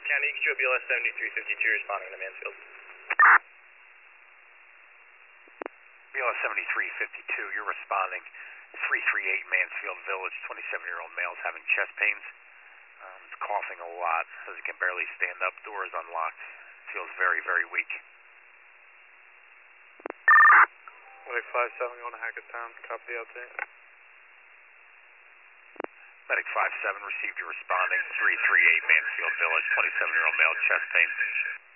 County, EQ BLS 7352 responding to Mansfield. BLS 7352, you're responding. 338 Mansfield Village, 27-year-old male's having chest pains. He's coughing a lot, says he can barely stand up, door is unlocked. Feels very, very weak. Medic 57 going to Hackettstown, copy the update. Medic 57 received your responding. 338 Mansfield Village, 27-year-old male, chest pain.